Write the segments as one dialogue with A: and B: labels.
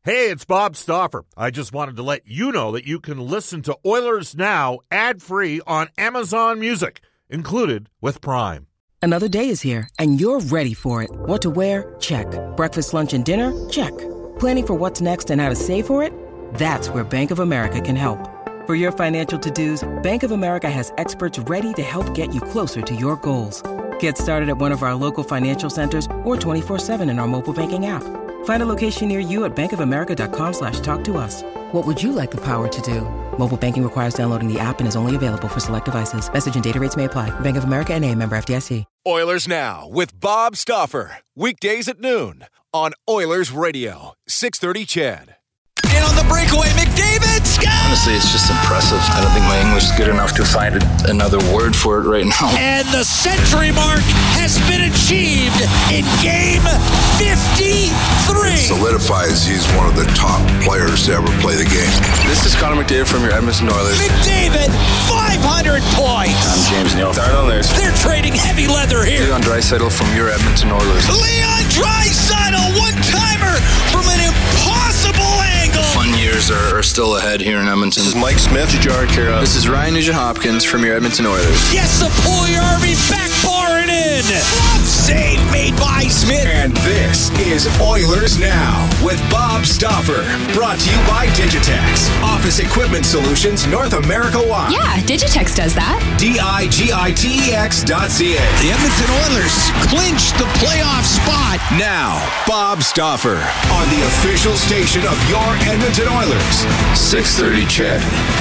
A: Hey, it's Bob Stauffer. I just wanted to let you know that you can listen to Oilers Now ad-free on Amazon Music, included with Prime.
B: Another day is here, and you're ready for it. What to wear? Check. Breakfast, lunch, and dinner? Check. Planning for what's next and how to save for it? That's where Bank of America can help. For your financial to-dos, Bank of America has experts ready to help get you closer to your goals. Get started at one of our local financial centers or 24/7 in our mobile banking app. Find a location near you at bankofamerica.com/talktous. What would you like the power to do? Mobile banking requires downloading the app and is only available for select devices. Message and data rates may apply. Bank of America N.A., member FDIC.
C: Oilers Now with Bob Stauffer. Weekdays at noon on Oilers Radio, 630 CHED.
D: And on the breakaway, McDavid scores!
E: Honestly, it's just impressive. I don't think my English is good enough to find another word for it right now.
D: And the century mark has been achieved in Game 53.
F: It solidifies he's one of the top players to ever play the game.
E: This is Connor McDavid from your Edmonton Oilers.
D: McDavid, 500 points!
E: I'm James Neal. Oilers.
D: They're trading heavy leather here.
E: Leon Draisaitl from your Edmonton Oilers.
D: Leon Draisaitl, one-timer from an impossible angle.
E: Fun years are still ahead here in Edmonton.
G: This is Mike Smith, Jujhar Khaira.
E: This is Ryan Nugent-Hopkins from your Edmonton Oilers.
D: Yes, the Puljujärvi backbarring in. Save made by Smith.
C: And this is Oilers Now with Bob Stauffer. Brought to you by Digitex. Office Equipment Solutions North America wide.
H: Yeah, Digitex does that.
C: digitex.ca.
D: The Edmonton Oilers clinched the playoff spot.
C: Now, Bob Stauffer on the official station of your Edmonton Oilers.
E: 630 CHED.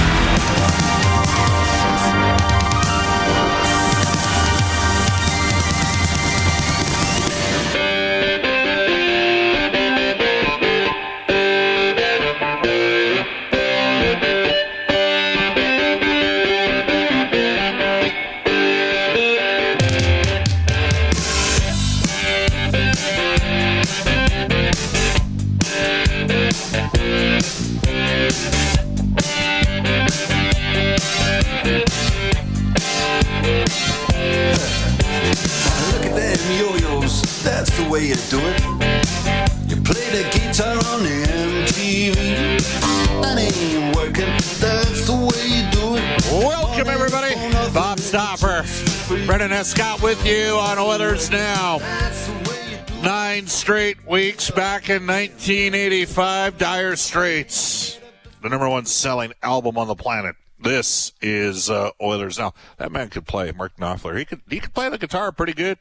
I: That's the way you do it. You play the guitar on the MTV. That ain't working. That's the way you do it.
A: Welcome, everybody. Bob Stauffer, Brendan Escott with you on Oilers Now. 9 straight weeks back in 1985, Dire Straits, the number one selling album on the planet. This is Oilers Now. That man could play, Mark Knopfler. He could play the guitar pretty good.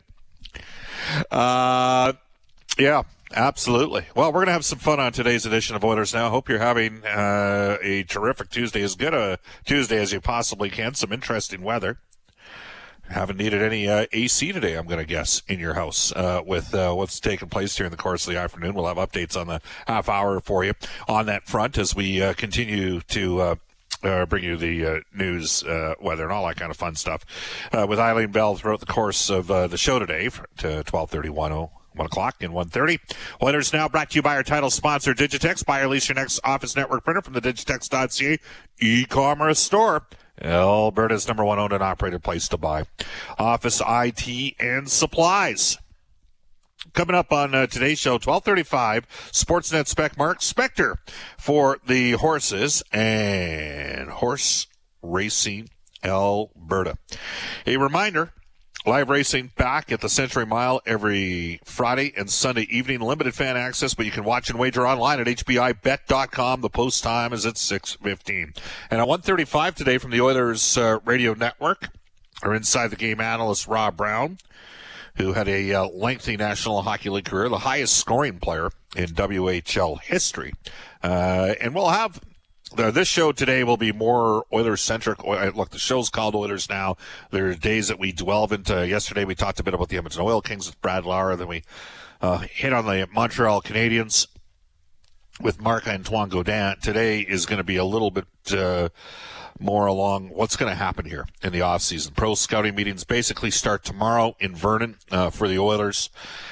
A: Yeah, absolutely. Well, we're going to have some fun on today's edition of Oilers Now. Hope you're having a terrific Tuesday, as good a Tuesday as you possibly can. Some interesting weather. Haven't needed any AC today, I'm going to guess, in your house with what's taking place here in the course of the afternoon. We'll have updates on the half hour for you on that front as we continue to bring you the news, weather, and all that kind of fun stuff with Eileen Bell throughout the course of the show today to 12:30, 1 o'clock, and 1:30. Oilers Now brought to you by our title sponsor, Digitex. Buy or lease your next office network printer from the Digitex.ca e-commerce store. Alberta's number one owned and operated place to buy office IT and supplies. Coming up on today's show, 12:35, Sportsnet spec Mark Spector for the horses and Horse Racing Alberta. A reminder, live racing back at the Century Mile every Friday and Sunday evening. Limited fan access, but you can watch and wager online at hbibet.com. The post time is at 6:15. And at 1:35 today from the Oilers Radio Network, our Inside the Game analyst, Rob Brown, who had a lengthy National Hockey League career, the highest scoring player in WHL history. And we'll have this show today will be more Oilers-centric. Look, the show's called Oilers Now. There are days that we delve into. Yesterday we talked a bit about the Edmonton Oil Kings with Brad Lauer. Then we hit on the Montreal Canadiens with Marc-Antoine Gaudin. Today is going to be a little bit more along what's going to happen here in the offseason. Pro scouting meetings basically start tomorrow in Vernon for the Oilers.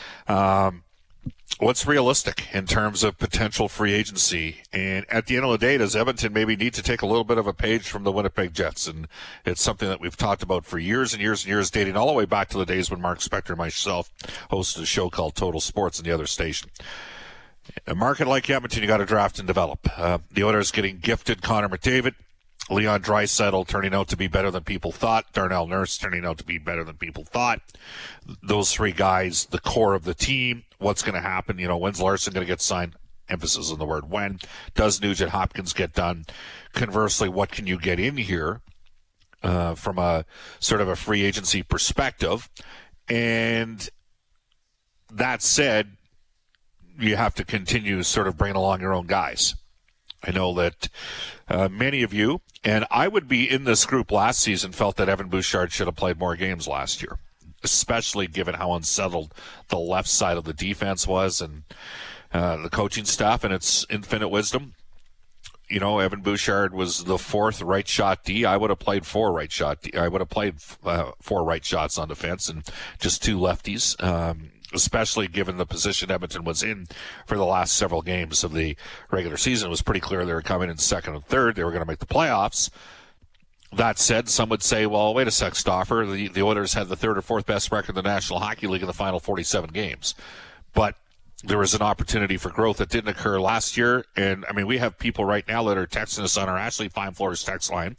A: What's realistic in terms of potential free agency? And at the end of the day, does Edmonton maybe need to take a little bit of a page from the Winnipeg Jets? And it's something that we've talked about for years and years and years, dating all the way back to the days when Mark Spector and myself hosted a show called Total Sports on the other station. A market like Edmonton, you got to draft and develop. The Oilers getting gifted Connor McDavid, Leon Draisaitl turning out to be better than people thought, Darnell Nurse turning out to be better than people thought. Those three guys, the core of the team. What's going to happen? When's Larson going to get signed? Emphasis on the word when. Does Nugent Hopkins get done? Conversely, what can you get in here from a sort of a free agency perspective? And that said, you have to continue sort of bringing along your own guys. I know that many of you, and I would be in this group last season, felt that Evan Bouchard should have played more games last year, especially given how unsettled the left side of the defense was and the coaching staff and its infinite wisdom. Evan Bouchard was the fourth right shot D. I would have played four right shot D. I would have played four right shots on defense and just two lefties. Especially given the position Edmonton was in for the last several games of the regular season. It was pretty clear they were coming in second and third. They were going to make the playoffs. That said, some would say, well, wait a sec, Stauffer. The Oilers had the third or fourth best record in the National Hockey League in the final 47 games. But there was an opportunity for growth that didn't occur last year. And, we have people right now that are texting us on our Ashley Fine Floors text line,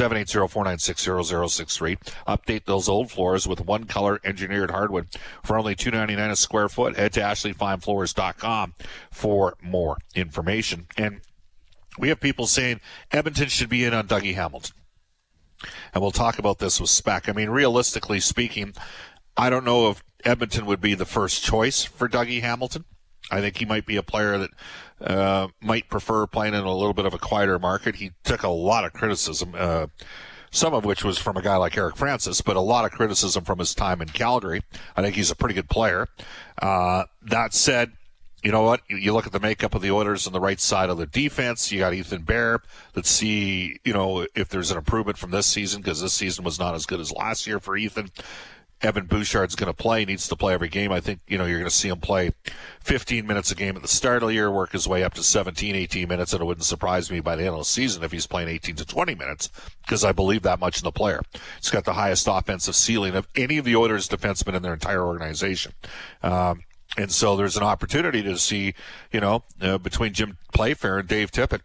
A: 780-496-0063. Update those old floors with one-color engineered hardwood for only $2.99 a square foot. Head to ashleyfinefloors.com for more information. And we have people saying Edmonton should be in on Dougie Hamilton. And we'll talk about this with Spec. Realistically speaking, I don't know if Edmonton would be the first choice for Dougie Hamilton. I think he might be a player that might prefer playing in a little bit of a quieter market. He took a lot of criticism, some of which was from a guy like Eric Francis, but a lot of criticism from his time in Calgary. I think he's a pretty good player. That said, you know what? You look at the makeup of the Oilers on the right side of the defense. You got Ethan Bear. Let's see, if there's an improvement from this season, because this season was not as good as last year for Ethan. Evan Bouchard's going to play. He needs to play every game. I think, you're going to see him play 15 minutes a game at the start of the year, work his way up to 17, 18 minutes, and it wouldn't surprise me by the end of the season if he's playing 18 to 20 minutes, because I believe that much in the player. He's got the highest offensive ceiling of any of the Oilers defensemen in their entire organization. And so there's an opportunity to see, between Jim Playfair and Dave Tippett,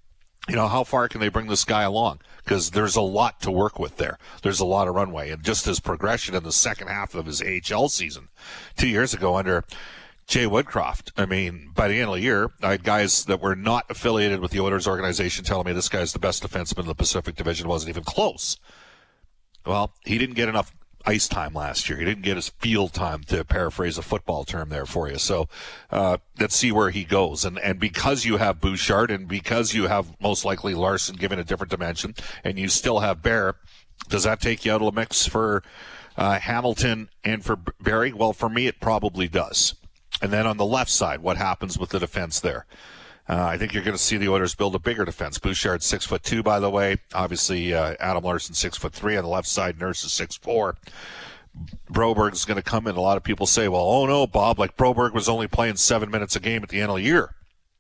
A: how far can they bring this guy along? Because there's a lot to work with there. There's a lot of runway. And just his progression in the second half of his AHL season 2 years ago under Jay Woodcroft. By the end of the year, I had guys that were not affiliated with the Oilers organization telling me this guy's the best defenseman in the Pacific Division. Wasn't even close. Well, he didn't get enough ice time last year. He didn't get his field time, to paraphrase a football term there for you. So let's see where he goes. And because you have Bouchard and because you have most likely Larson given a different dimension and you still have Bear, does that take you out of the mix for Hamilton and for Barrie? Well, for me, it probably does. And then on the left side, what happens with the defense there? I think you're going to see the Oilers build a bigger defense. Bouchard's 6'2", by the way. Obviously, Adam Larson 6'3" on the left side. Nurse is 6'4". Broberg's going to come in. A lot of people say, well, oh no, Bob, like Broberg was only playing 7 minutes a game at the end of the year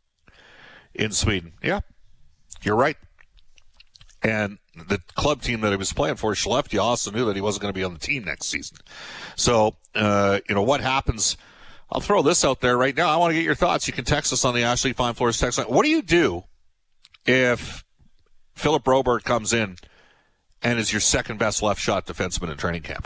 A: in Sweden. Yeah, you're right. And the club team that he was playing for, Skellefteå, also knew that he wasn't going to be on the team next season. So, what happens? I'll throw this out there right now. I want to get your thoughts. You can text us on the Ashley Fine Floors text line. What do you do if Philip Broberg comes in and is your second best left shot defenseman in training camp?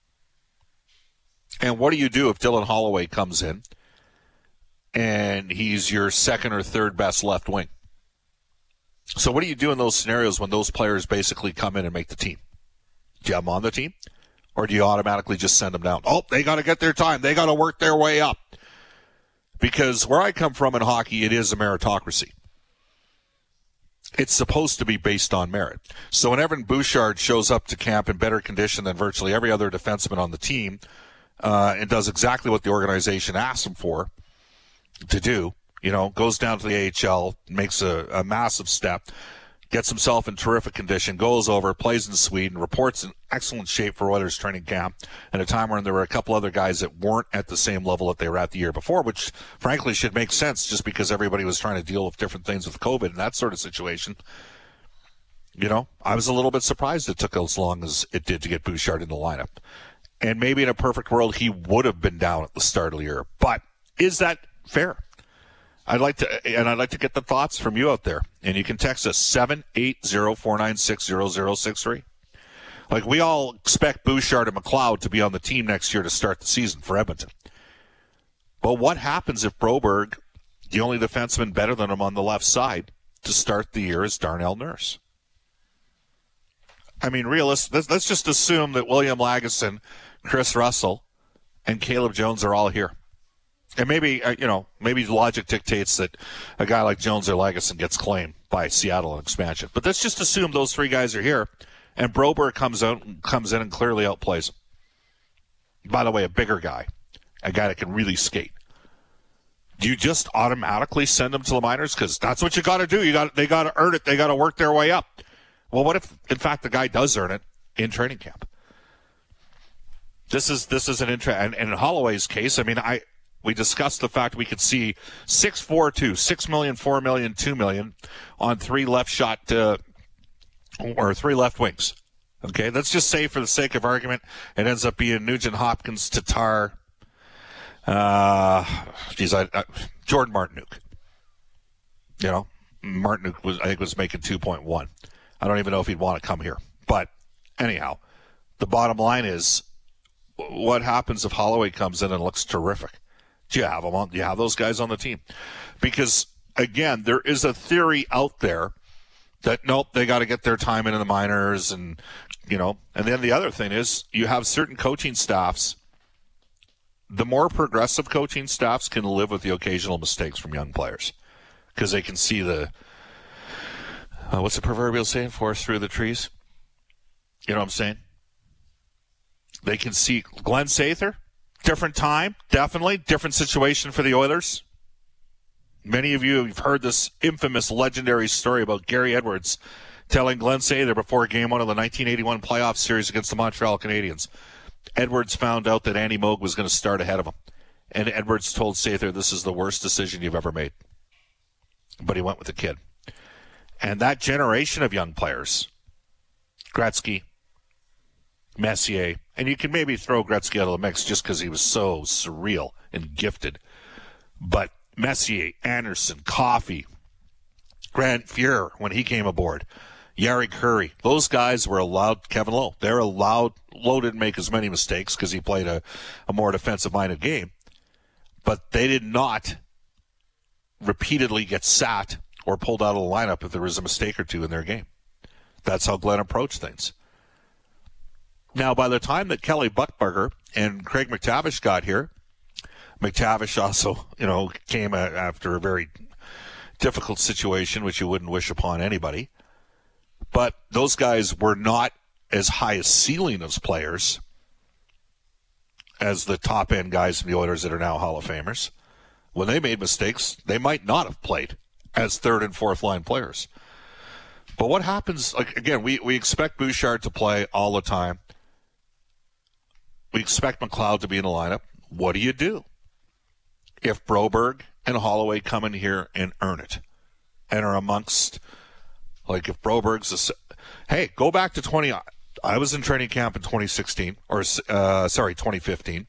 A: And what do you do if Dylan Holloway comes in and he's your second or third best left wing? So what do you do in those scenarios when those players basically come in and make the team? Do you have them on the team? Or do you automatically just send them down? Oh, they got to get their time. They got to work their way up. Because where I come from in hockey, it is a meritocracy. It's supposed to be based on merit. So when Evan Bouchard shows up to camp in better condition than virtually every other defenseman on the team and does exactly what the organization asked him for to do, goes down to the AHL, makes a massive step, gets himself in terrific condition, goes over, plays in Sweden, reports in excellent shape for Oilers training camp at a time when there were a couple other guys that weren't at the same level that they were at the year before, which frankly should make sense just because everybody was trying to deal with different things with COVID and that sort of situation. I was a little bit surprised it took as long as it did to get Bouchard in the lineup. And maybe in a perfect world, he would have been down at the start of the year. But is that fair? I'd like to get the thoughts from you out there. And you can text us 780-496-0063. Like, we all expect Bouchard and McLeod to be on the team next year to start the season for Edmonton. But what happens if Broberg, the only defenseman better than him on the left side, to start the year is Darnell Nurse? I mean, let's just assume that William Lagesson, Chris Russell, and Caleb Jones are all here. And maybe logic dictates that a guy like Jones or Lagesson gets claimed by Seattle in expansion. But let's just assume those three guys are here, and Broberg comes in and clearly outplays him. By the way, a bigger guy, a guy that can really skate. Do you just automatically send them to the minors? Because that's what you got to do. They got to earn it. They got to work their way up. Well, what if, in fact, the guy does earn it in training camp? This is an interesting. And in Holloway's case, I mean, we discussed the fact we could see 6-4-2, $6 million, $4 million, $2 million on three left wings. Okay, let's just say, for the sake of argument, it ends up being Nugent Hopkins, Tatar, Jordan Martinook. Martinook was making 2.1. I don't even know if he'd want to come here. But anyhow, the bottom line is, what happens if Holloway comes in and looks terrific? Do you have them on? Do you have those guys on the team? Because, again, there is a theory out there that, nope, they got to get their time in the minors. And then the other thing is, you have certain coaching staffs. The more progressive coaching staffs can live with the occasional mistakes from young players because they can see what's the proverbial saying? Forest through the trees. You know what I'm saying? They can see Glenn Sather, different time, definitely, different situation for the Oilers. Many of you have heard this infamous, legendary story about Gary Edwards telling Glenn Sather before Game 1 of the 1981 playoff series against the Montreal Canadiens. Edwards found out that Andy Moog was going to start ahead of him. And Edwards told Sather, this is the worst decision you've ever made. But he went with the kid. And that generation of young players, Gretzky, Messier, and you can maybe throw Gretzky out of the mix just because he was so surreal and gifted. But Messier, Anderson, Coffey, Grant Fuhrer, when he came aboard, Yari Curry, those guys were allowed, Kevin Lowe, they're allowed, Lowe didn't make as many mistakes because he played a more defensive-minded game, but they did not repeatedly get sat or pulled out of the lineup if there was a mistake or two in their game. That's how Glenn approached things. Now, by the time that Kelly Buchberger and Craig McTavish got here, McTavish also, came after a very difficult situation, which you wouldn't wish upon anybody. But those guys were not as high a ceiling as players as the top-end guys in the Oilers that are now Hall of Famers. When they made mistakes, they might not have played as third- and fourth-line players. But what happens, again, we expect Bouchard to play all the time. We expect McLeod to be in the lineup. What do you do if Broberg and Holloway come in here and earn it and are amongst, if Broberg's hey, go back to 20. I was in training camp in 2016, 2015.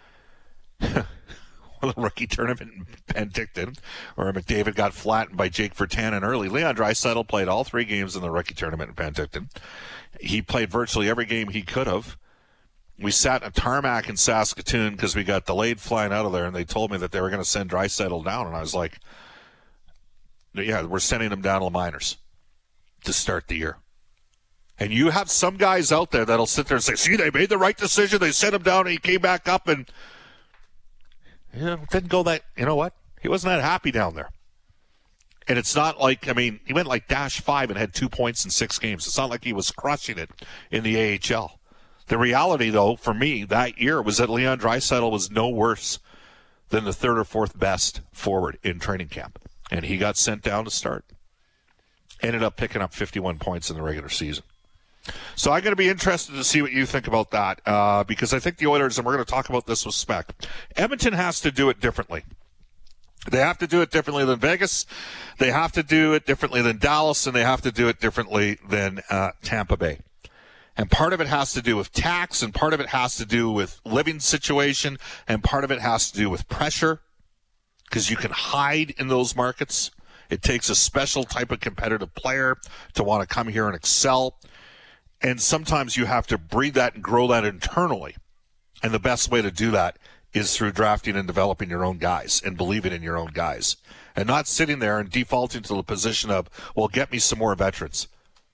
A: The rookie tournament in Penticton, where McDavid got flattened by Jake Virtanen early. Leon Draisaitl played all 3 games in the rookie tournament in Penticton. He played virtually every game he could have. We sat in a tarmac in Saskatoon because we got delayed flying out of there, and they told me that they were going to send Draisaitl down, and I was like, yeah, we're sending him down to the minors to start the year. And you have some guys out there that'll sit there and say, see, they made the right decision. They sent him down, and he came back up, and didn't go that, you know what? He wasn't that happy down there. And it's not like, he went like -5 and had 2 points in 6 games. It's not like he was crushing it in the AHL. The reality, though, for me that year was that Leon Draisaitl was no worse than the 3rd or 4th best forward in training camp. And he got sent down to start. Ended up picking up 51 points in the regular season. So I'm going to be interested to see what you think about that because I think the Oilers, and we're going to talk about this with Spec, Edmonton has to do it differently. They have to do it differently than Vegas. They have to do it differently than Dallas, and they have to do it differently than Tampa Bay. And part of it has to do with tax, and part of it has to do with living situation, and part of it has to do with pressure. because you can hide in those markets. It takes a special type of competitive player to want to come here and excel. And sometimes you have to breed that and grow that internally. And the best way to do that is through drafting and developing your own guys and believing in your own guys. And not sitting there and defaulting to the position of, well, get me some more veterans.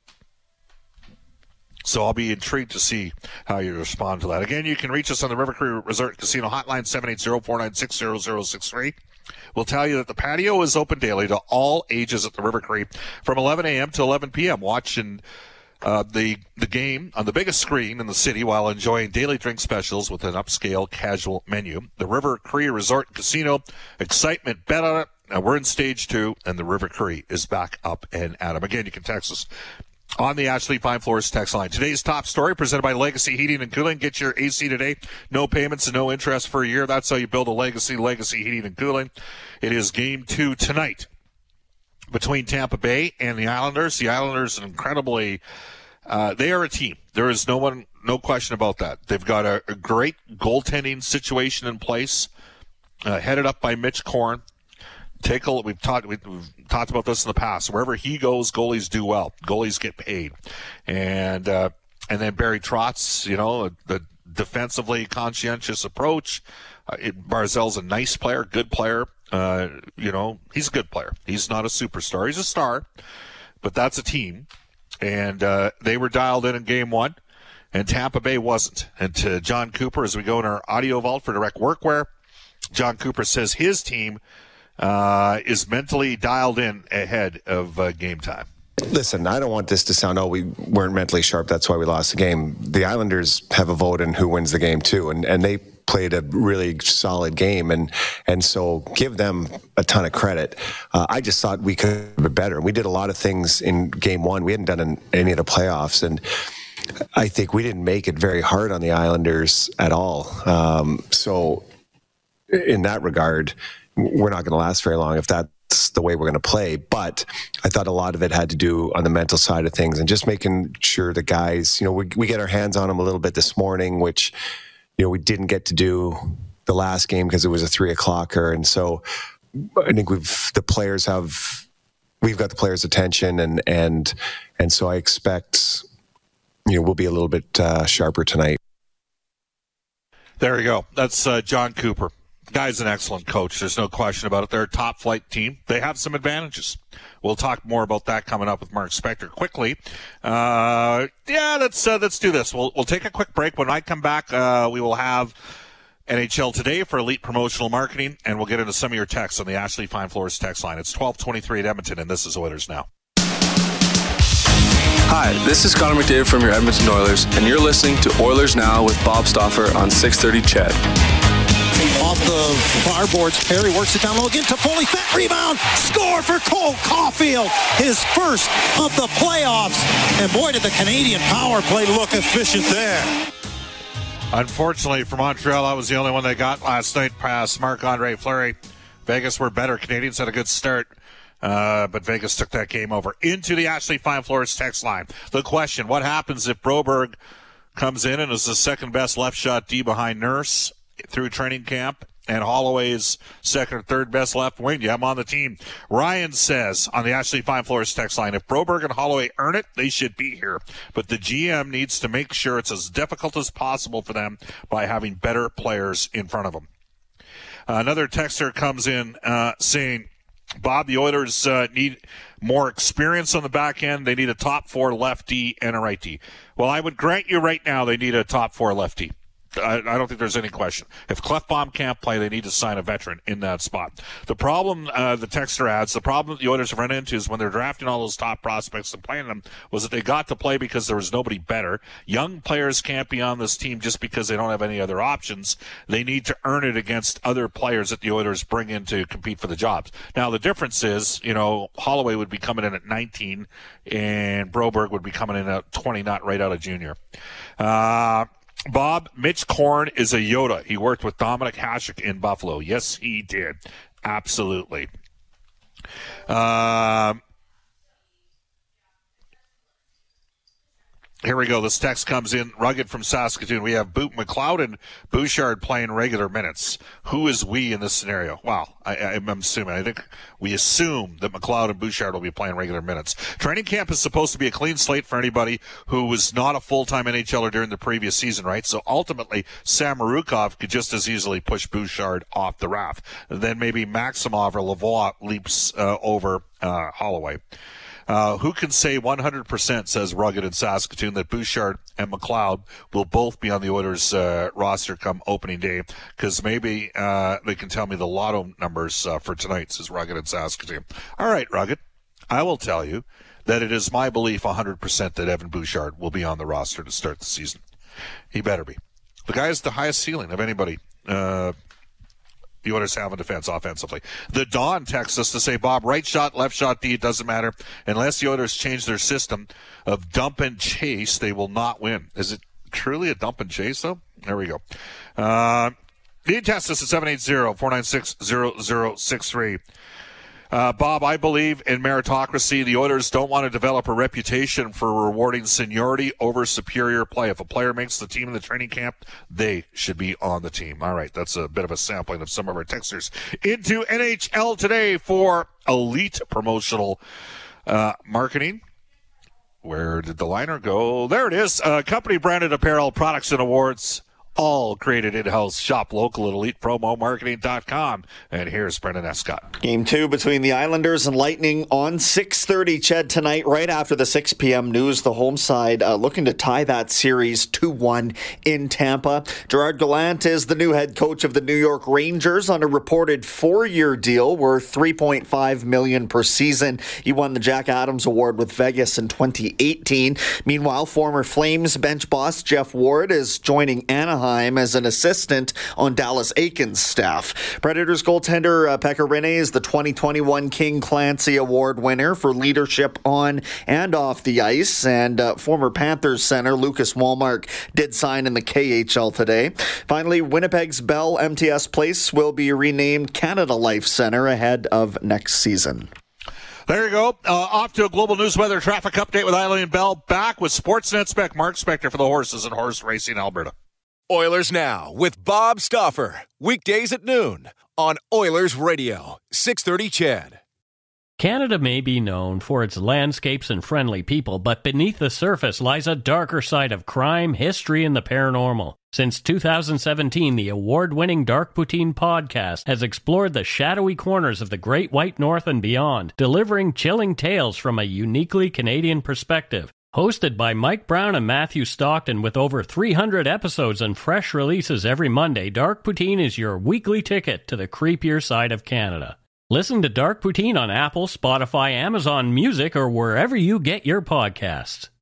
A: So I'll be intrigued to see how you respond to that. Again, you can reach us on the River Cree Resort Casino hotline, 780-496-0063. We'll tell you that the patio is open daily to all ages at the River Cree from 11 a.m. to 11 p.m. Watching the game on the biggest screen in the city while enjoying daily drink specials with an upscale casual menu. The River Cree Resort Casino, excitement, bet on it. Now we're in stage 2, and the River Cree is back up and at 'em. Again, you can text us on the Ashley Fine Floors text line. Today's top story presented by Legacy Heating and Cooling. Get your AC today. No payments and no interest for a year. That's how you build a Legacy Heating and Cooling. It is game 2 tonight between Tampa Bay and the Islanders. The Islanders incredibly, they are a team. There is no question about that. They've got a great goaltending situation in place, headed up by Mitch Korn. We've talked about this in the past. Wherever he goes, goalies do well. Goalies get paid, and then Barry Trotz, the defensively conscientious approach. Barzal's a nice player, good player. He's a good player. He's not a superstar. He's a star, but that's a team, and they were dialed in game 1, and Tampa Bay wasn't. And to John Cooper, as we go in our audio vault for direct workwear, John Cooper says his team is mentally dialed in ahead of game time.
G: Listen, I don't want this to sound, we weren't mentally sharp, that's why we lost the game. The Islanders have a vote in who wins the game too, and they played a really solid game, and so give them a ton of credit. I just thought we could have been better. We did a lot of things in game 1 we hadn't done in any of the playoffs, and I think we didn't make it very hard on the Islanders at all. So in that regard, we're not going to last very long if that's the way we're going to play. But I thought a lot of it had to do on the mental side of things and just making sure the guys, we get our hands on them a little bit this morning, which, we didn't get to do the last game because it was a 3:00-er. And so I think we've got the players' attention and so I expect, we'll be a little bit sharper tonight.
A: There you go. That's John Cooper. Guy's an excellent coach. There's no question about it. They're a top-flight team. They have some advantages. We'll talk more about that coming up with Mark Spector quickly. Let's do this. We'll take a quick break. When I come back, we will have NHL Today for Elite Promotional Marketing, and we'll get into some of your texts on the Ashley Fine Floors text line. It's 12:23 at Edmonton, and this is Oilers Now.
H: Hi, this is Connor McDavid from your Edmonton Oilers, and you're listening to Oilers Now with Bob Stauffer on 630 CHED.
D: Off the far boards, Perry works it down low again to Foley. Fat rebound, score for Cole Caulfield, his first of the playoffs. And boy, did the Canadian power play look efficient there.
A: Unfortunately for Montreal, that was the only one they got last night past Marc-Andre Fleury. Vegas were better. Canadians had a good start, but Vegas took that game over. Into the Ashley Fine Floors text line. The question, what happens if Broberg comes in and is the second best left shot D behind Nurse through training camp, and Holloway's second or third best left wing? Yeah, I'm on the team. Ryan says on the Ashley Fine Floors text line, if Broberg and Holloway earn it, they should be here. But the GM needs to make sure it's as difficult as possible for them by having better players in front of them. Another texter comes in saying, Bob, the Oilers need more experience on the back end. They need a top 4 lefty and a righty. Well, I would grant you right now they need a top 4 lefty. I don't think there's any question. If Klefbom can't play, they need to sign a veteran in that spot. The problem, the texter adds, the problem the Oilers have run into is when they're drafting all those top prospects and playing them was that they got to play because there was nobody better. Young players can't be on this team just because they don't have any other options. They need to earn it against other players that the Oilers bring in to compete for the jobs. Now, the difference is, Holloway would be coming in at 19 and Broberg would be coming in at 20, not right out of junior. Bob, Mitch Korn is a Yoda. He worked with Dominic Hasek in Buffalo. Yes, he did. Absolutely. Here we go. This text comes in, rugged from Saskatoon. We have McLeod and Bouchard playing regular minutes. Who is we in this scenario? Wow, I'm assuming. I think we assume that McLeod and Bouchard will be playing regular minutes. Training camp is supposed to be a clean slate for anybody who was not a full-time NHLer during the previous season, right? So ultimately, Samorukov could just as easily push Bouchard off the raft. Then maybe Maximov or Lavoie leaps over Holloway. Who can say 100%, says Rugged in Saskatoon, that Bouchard and McLeod will both be on the Oilers roster come opening day? Because maybe they can tell me the lotto numbers for tonight, says Rugged in Saskatoon. All right, Rugged, I will tell you that it is my belief 100% that Evan Bouchard will be on the roster to start the season. He better be. The guy has the highest ceiling of anybody the Oilers have in defense offensively. The Dawn texts us to say, Bob, right shot, left shot, D, it doesn't matter. Unless the Oilers change their system of dump and chase, they will not win. Is it truly a dump and chase, though? There we go. Dean texts us at 780-496-0063. Bob, I believe in meritocracy. The Oilers don't want to develop a reputation for rewarding seniority over superior play. If a player makes the team in the training camp, they should be on the team. All right, that's a bit of a sampling of some of our texters into NHL Today for elite promotional marketing. Where did the liner go? There it is. Company-branded apparel, products, and awards. All created in-house. Shop local at elitepromomarketing.com. And here's Brendan Escott.
J: Game 2 between the Islanders and Lightning on 6:30, Ched, tonight, right after the 6 p.m. news. The home side looking to tie that series 2-1 in Tampa. Gerard Gallant is the new head coach of the New York Rangers on a reported 4-year deal worth $3.5 million per season. He won the Jack Adams Award with Vegas in 2018. Meanwhile, former Flames bench boss Jeff Ward is joining Anaheim as an assistant on Dallas Eakins' staff. Predators goaltender Pekka Rinne is the 2021 King Clancy Award winner for leadership on and off the ice, and former Panthers center Lucas Wallmark did sign in the KHL today. Finally, Winnipeg's Bell MTS Place will be renamed Canada Life Center ahead of next season.
A: There you go. Off to a global news weather traffic update with Eileen Bell. Back with Sportsnet spec Mark Spector for the horses and horse racing Alberta.
C: Oilers Now with Bob Stauffer. Weekdays at noon on Oilers Radio, 630 CHED.
K: Canada may be known for its landscapes and friendly people, but beneath the surface lies a darker side of crime, history, and the paranormal. Since 2017, the award-winning Dark Poutine podcast has explored the shadowy corners of the Great White North and beyond, delivering chilling tales from a uniquely Canadian perspective. Hosted by Mike Brown and Matthew Stockton with over 300 episodes and fresh releases every Monday, Dark Poutine is your weekly ticket to the creepier side of Canada. Listen to Dark Poutine on Apple, Spotify, Amazon Music, or wherever you get your podcasts.